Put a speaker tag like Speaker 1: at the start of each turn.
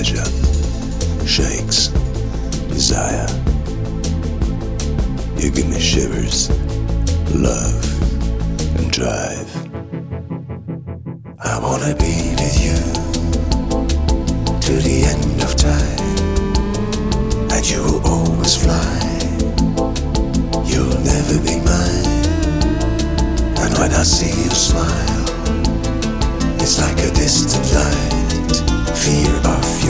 Speaker 1: pleasure, shakes, desire. You give me shivers, love, and drive. I wanna be with you to the end of time, and you will always fly. You'll never be mine. And when I see your smile, it's like a distant light. Fear of